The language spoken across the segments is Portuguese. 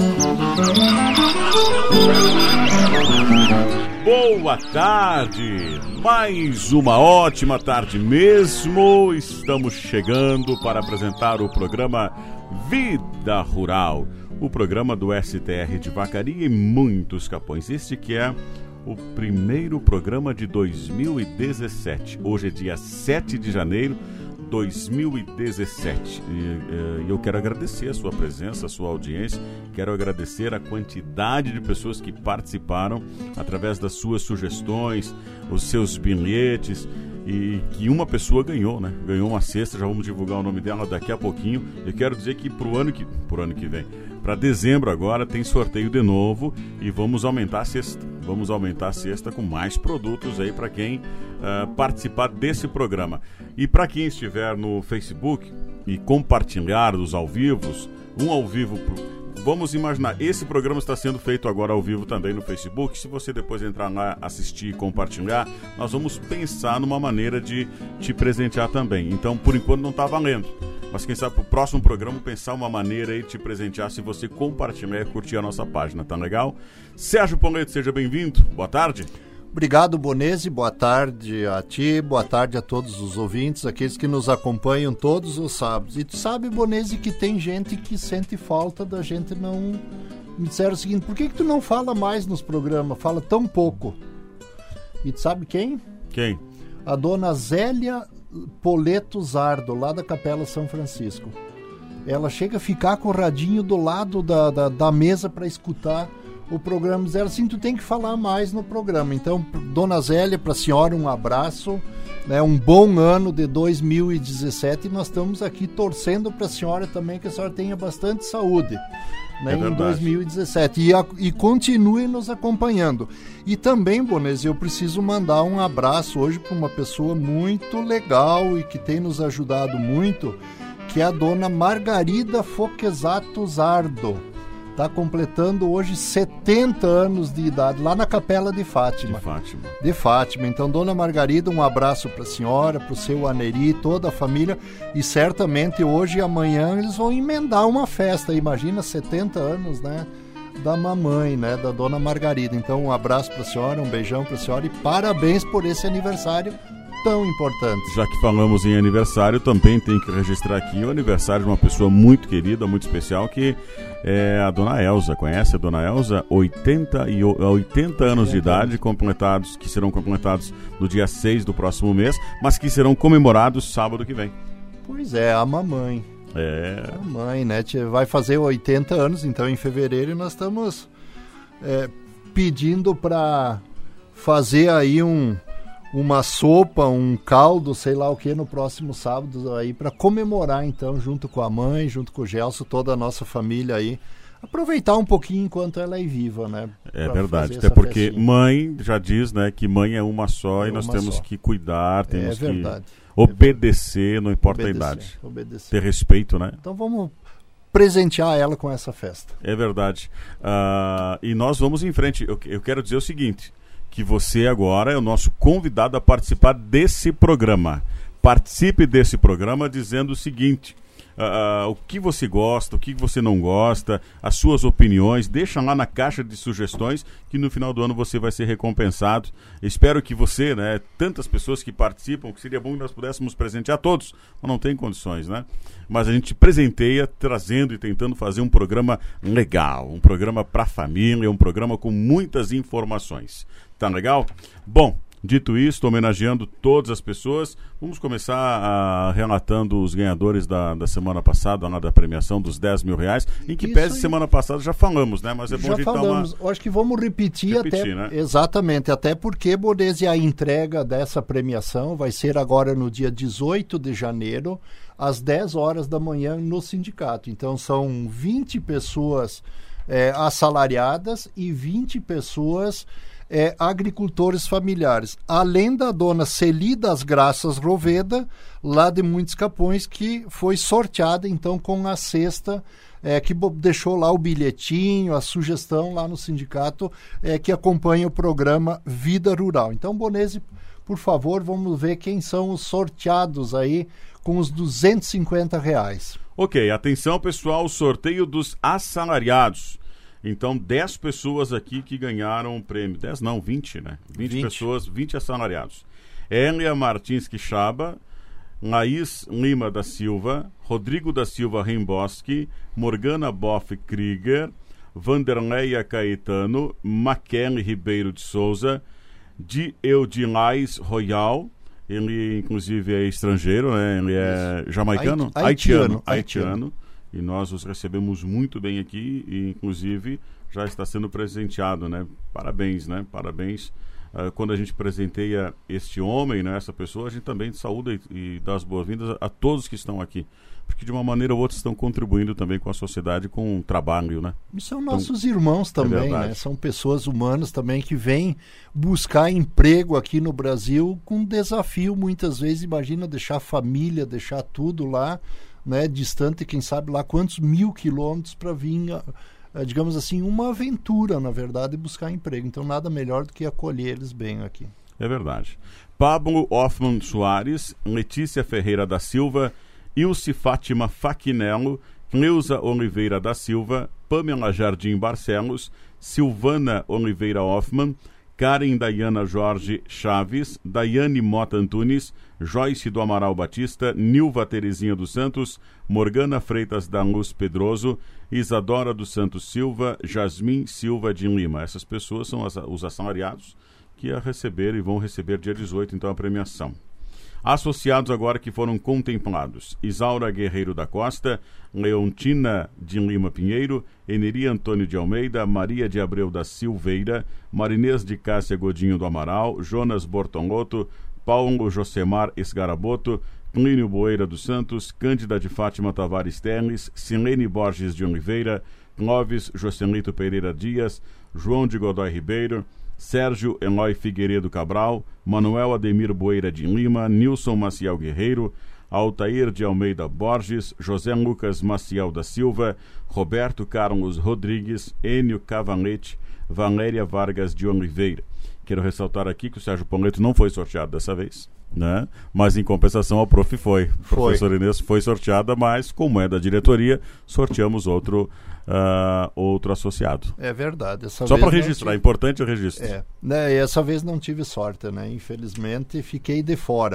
Boa tarde, mais uma ótima tarde mesmo. Estamos chegando para apresentar o programa Vida Rural, o programa do STR de Vacaria e muitos Capões. Este que é o primeiro programa de 2017. Hoje é dia 7 de janeiro de 2017. E eu quero agradecer a sua presença, a sua audiência. Quero agradecer a quantidade de pessoas que participaram através das suas sugestões, os seus bilhetes, e que uma pessoa ganhou, né? Ganhou uma cesta. Já vamos divulgar o nome dela daqui a pouquinho. Eu quero dizer que pro ano que vem, para dezembro agora, tem sorteio de novo e vamos aumentar a cesta. Vamos aumentar a cesta com mais produtos aí para quem participar desse programa. E para quem estiver no Facebook e compartilhar os ao vivos, ao vivo, vamos imaginar, esse programa está sendo feito agora ao vivo também no Facebook. Se você depois entrar lá, assistir e compartilhar, nós vamos pensar numa maneira de te presentear também. Então, por enquanto não está valendo. Mas quem sabe para o próximo programa pensar uma maneira aí de te presentear se você compartilhar e curtir a nossa página, tá legal? Sérgio Poleto, seja bem-vindo, boa tarde. Obrigado, Bonese, boa tarde a ti, boa tarde a todos os ouvintes, aqueles que nos acompanham todos os sábados. E tu sabe, Bonese, que tem gente que sente falta da gente não... Me disseram o seguinte, por que tu não fala mais nos programas, fala tão pouco? E tu sabe quem? Quem? A dona Zélia Poleto Zardo, lá da Capela São Francisco. Ela chega a ficar com o radinho do lado da mesa para escutar o programa. Diz ela assim, tu tem que falar mais no programa. Então, dona Zélia, para a senhora um abraço, né, um bom ano de 2017, e nós estamos aqui torcendo para a senhora também, que a senhora tenha bastante saúde, né, em 2017 e continue nos acompanhando. E também, Bonese, eu preciso mandar um abraço hoje para uma pessoa muito legal e que tem nos ajudado muito, que é a dona Margarida Foquesato Zardo. Está completando hoje 70 anos de idade, lá na Capela de Fátima. De Fátima. Então, dona Margarida, um abraço para a senhora, para o seu Aneri, toda a família. E certamente hoje e amanhã eles vão emendar uma festa. Imagina, 70 anos, né? Da mamãe, né? Da dona Margarida. Então, um abraço para a senhora, um beijão para a senhora e parabéns por esse aniversário tão importante. Já que falamos em aniversário, também tem que registrar aqui o aniversário de uma pessoa muito querida, muito especial, que é a dona Elza. Conhece a dona Elza? 80 anos de idade, que serão completados no dia 6 do próximo mês, mas que serão comemorados sábado que vem. Pois é, a mamãe. A mãe, né? Vai fazer 80 anos, então em fevereiro, e nós estamos pedindo para fazer aí uma sopa, um caldo, sei lá o que, no próximo sábado aí, para comemorar então, junto com a mãe, junto com o Gelson, toda a nossa família aí, aproveitar um pouquinho enquanto ela é viva, né? É verdade, até porque festinha. Mãe já diz, né, que mãe é uma só, e nós temos que cuidar, temos que obedecer, não importa a idade. Ter respeito, né? Então vamos presentear ela com essa festa. É verdade. E nós vamos em frente. Eu quero dizer o seguinte, que você agora é o nosso convidado a participar desse programa. Participe desse programa dizendo o seguinte, o que você gosta, o que você não gosta, as suas opiniões, deixa lá na caixa de sugestões, que no final do ano você vai ser recompensado. Espero que você, né, tantas pessoas que participam, que seria bom que nós pudéssemos presentear todos, mas não tem condições, né? Mas a gente presenteia trazendo e tentando fazer um programa legal, um programa para a família, um programa com muitas informações. Tá legal? Bom, dito isso, estou homenageando todas as pessoas. Vamos começar relatando os ganhadores da semana passada, lá da premiação dos R$10.000, em que pese semana passada já falamos, né? Mas é bom a gente falamos. Eu acho que vamos repetir até, né? Exatamente, até porque, Bonese, a entrega dessa premiação vai ser agora no dia 18 de janeiro, às 10 horas da manhã, no sindicato. Então, são 20 pessoas assalariadas e 20 pessoas... agricultores familiares, além da dona Celi das Graças Roveda, lá de Muitos Capões, que foi sorteada então com a cesta, que deixou lá o bilhetinho, a sugestão lá no sindicato, que acompanha o programa Vida Rural. Então, Bonese, por favor, vamos ver quem são os sorteados aí com os R$250. Ok, atenção pessoal, sorteio dos assalariados. Então, 10 pessoas aqui que ganharam o prêmio. 10 não, 20, né? 20 pessoas, 20 assalariados. Elia Martins Quixaba, Laís Lima da Silva, Rodrigo da Silva Rimboski, Morgana Boff Krieger, Vanderleia Caetano, Maquele Ribeiro de Souza, Eudilais Royal, ele inclusive é estrangeiro, né? Ele é jamaicano? Haitiano. E nós os recebemos muito bem aqui e inclusive já está sendo presenteado, né? Parabéns, né? Parabéns. Quando a gente presenteia este homem, né, essa pessoa, a gente também saúda e dá as boas-vindas a todos que estão aqui. Porque de uma maneira ou outra estão contribuindo também com a sociedade, com o trabalho, né? E são nossos irmãos também, né? São pessoas humanas também que vêm buscar emprego aqui no Brasil com desafio, muitas vezes, imagina, deixar a família, deixar tudo lá, né, distante, quem sabe lá quantos 1000 quilômetros para vir, digamos assim, uma aventura, na verdade, buscar emprego. Então, nada melhor do que acolher eles bem aqui. É verdade. Pablo Hoffman Soares, Letícia Ferreira da Silva, Ilse Fátima Faquinello, Cleusa Oliveira da Silva, Pamela Jardim Barcelos, Silvana Oliveira Hoffman, Karen Dayana Jorge Chaves, Daiane Mota Antunes, Joyce do Amaral Batista, Nilva Terezinha dos Santos, Morgana Freitas da Luz Pedroso, Isadora dos Santos Silva, Jasmin Silva de Lima. Essas pessoas são os assalariados que receberam e vão receber dia 18, então, a premiação. Associados agora que foram contemplados: Isaura Guerreiro da Costa, Leontina de Lima Pinheiro, Eneri Antônio de Almeida, Maria de Abreu da Silveira, Marinês de Cássia Godinho do Amaral, Jonas Bortolotto, Paulo Josemar Esgaraboto, Clínio Boeira dos Santos, Cândida de Fátima Tavares Ternes, Silene Borges de Oliveira, Clóvis Joselito Pereira Dias, João de Godoy Ribeiro, Sérgio Eloy Figueiredo Cabral, Manuel Ademir Boeira de Lima, Nilson Maciel Guerreiro, Altair de Almeida Borges, José Lucas Maciel da Silva, Roberto Carlos Rodrigues, Enio Cavalete, Valéria Vargas de Oliveira. Quero ressaltar aqui que o Sérgio Poleto não foi sorteado dessa vez, né? Mas em compensação a prof foi. A professora Inês foi sorteada, mas como é da diretoria, sorteamos outro associado. É verdade. Só para registrar, é importante o registro. Né, essa vez não tive sorte, né? Infelizmente fiquei de fora.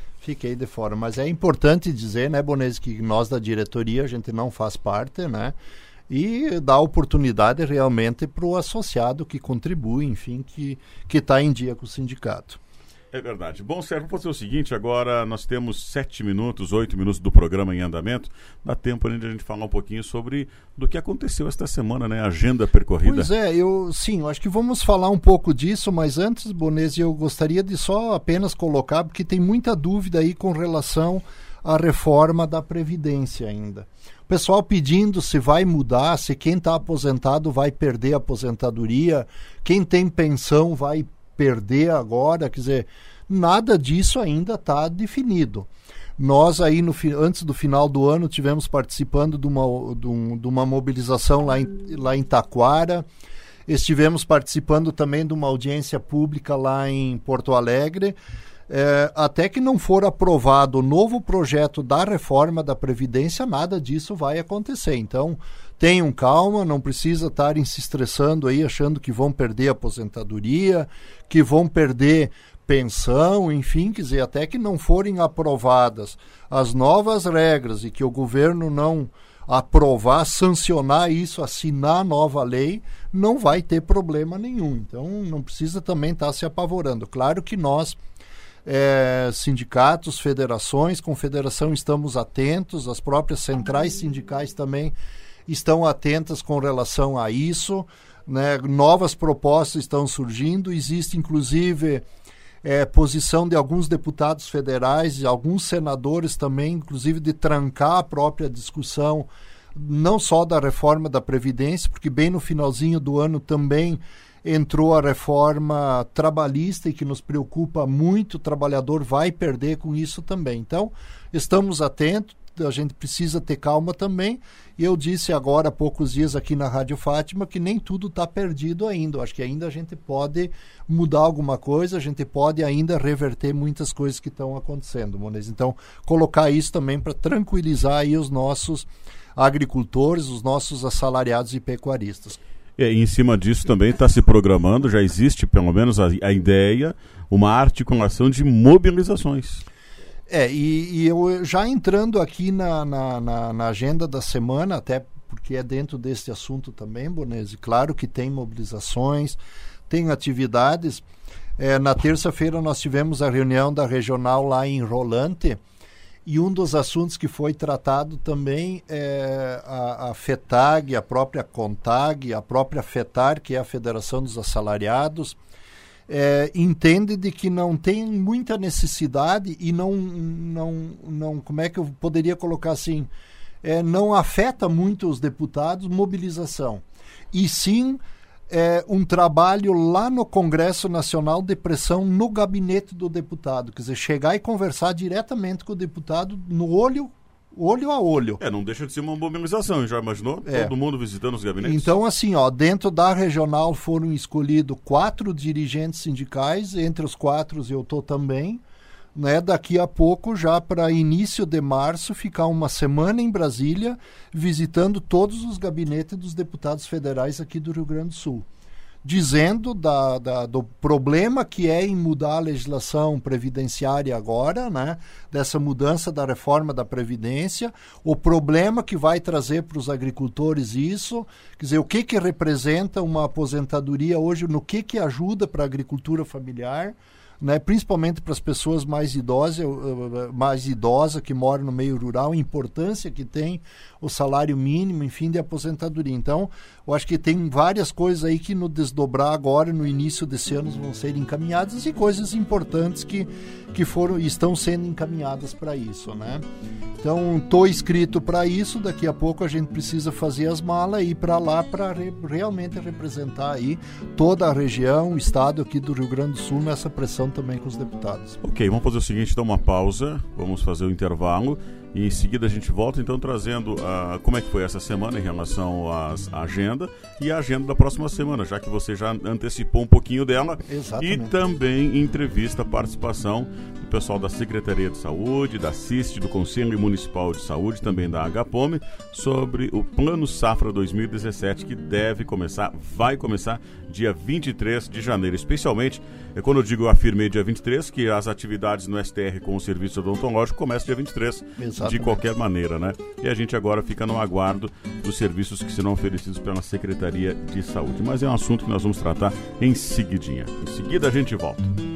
Mas é importante dizer, né, Bonese, que nós da diretoria, a gente não faz parte, né? E dá oportunidade realmente para o associado que contribui, enfim, que está em dia com o sindicato. É verdade. Bom, Sérgio, vamos fazer o seguinte, agora nós temos 7 minutos, 8 minutos do programa em andamento, dá tempo ainda de a gente falar um pouquinho sobre do que aconteceu esta semana, né, a agenda percorrida. Pois é, eu acho que vamos falar um pouco disso, mas antes, Bonese, eu gostaria de só apenas colocar, porque tem muita dúvida aí com relação à reforma da Previdência ainda. O pessoal pedindo se vai mudar, se quem está aposentado vai perder a aposentadoria, quem tem pensão vai perder agora, quer dizer, nada disso ainda está definido. Nós aí, antes do final do ano, tivemos participando de uma mobilização lá em Taquara, estivemos participando também de uma audiência pública lá em Porto Alegre, até que não for aprovado o novo projeto da reforma da Previdência, nada disso vai acontecer. Então, tenham calma, não precisa estarem se estressando aí, achando que vão perder a aposentadoria, que vão perder pensão, enfim, quer dizer, até que não forem aprovadas as novas regras e que o governo não aprovar, sancionar isso, assinar a nova lei, não vai ter problema nenhum. Então, não precisa também estar se apavorando. Claro que nós, sindicatos, federações, confederação, estamos atentos, as próprias centrais sindicais também estão atentas com relação a isso, né? Novas propostas estão surgindo, existe inclusive posição de alguns deputados federais e alguns senadores também, inclusive de trancar a própria discussão, não só da reforma da Previdência, porque bem no finalzinho do ano também entrou a reforma trabalhista e que nos preocupa muito, o trabalhador vai perder com isso também. Então, estamos atentos, a gente precisa ter calma também, e eu disse agora há poucos dias aqui na Rádio Fátima que nem tudo está perdido ainda. Eu acho que ainda a gente pode mudar alguma coisa, a gente pode ainda reverter muitas coisas que estão acontecendo, Monês. Então, colocar isso também para tranquilizar aí os nossos agricultores, os nossos assalariados e pecuaristas. E em cima disso também está se programando, já existe pelo menos a ideia, uma articulação de mobilizações. E eu já entrando aqui na agenda da semana, até porque é dentro desse assunto também, Bonese, claro que tem mobilizações, tem atividades. Na terça-feira nós tivemos a reunião da regional lá em Rolante, e um dos assuntos que foi tratado também é a FETAG, a própria CONTAG, a própria FETAR, que é a Federação dos Assalariados, entende de que não tem muita necessidade e não como é que eu poderia colocar assim, não afeta muito os deputados mobilização, e sim um trabalho lá no Congresso Nacional de pressão no gabinete do deputado, quer dizer, chegar e conversar diretamente com o deputado no olho a olho. Não deixa de ser uma mobilização, já imaginou? Todo mundo visitando os gabinetes. Então, assim, dentro da regional foram escolhidos 4 dirigentes sindicais, entre os 4 eu estou também, né? Daqui a pouco, já para início de março, ficar uma semana em Brasília, visitando todos os gabinetes dos deputados federais aqui do Rio Grande do Sul, dizendo do problema que é em mudar a legislação previdenciária agora, né? Dessa mudança da reforma da Previdência, o problema que vai trazer para os agricultores isso, quer dizer, o que representa uma aposentadoria hoje, no que ajuda para a agricultura familiar, né, principalmente para as pessoas mais idosas que moram no meio rural, a importância que tem o salário mínimo, enfim, de aposentadoria. Então, eu acho que tem várias coisas aí que no desdobrar agora, no início desse ano, vão ser encaminhadas, e coisas importantes que estão sendo encaminhadas para isso, né? Então, estou inscrito para isso, daqui a pouco a gente precisa fazer as malas e ir para lá para realmente representar aí toda a região, o estado aqui do Rio Grande do Sul nessa pressão também com os deputados. Ok, vamos fazer o seguinte, então uma pausa, vamos fazer o intervalo e em seguida a gente volta então trazendo como é que foi essa semana em relação à agenda e a agenda da próxima semana, já que você já antecipou um pouquinho dela. Exatamente. E também entrevista, participação do pessoal da Secretaria de Saúde, da CIST, do Conselho Municipal de Saúde, também da HPOME, sobre o Plano Safra 2017, que vai começar dia 23 de janeiro. Especialmente, quando eu digo eu afirmei dia 23, que as atividades no STR com o serviço odontológico começam dia 23, Exatamente. De qualquer maneira, né? E a gente agora fica no aguardo dos serviços que serão oferecidos pela Secretaria de Saúde. Mas é um assunto que nós vamos tratar em seguidinha. Em seguida a gente volta.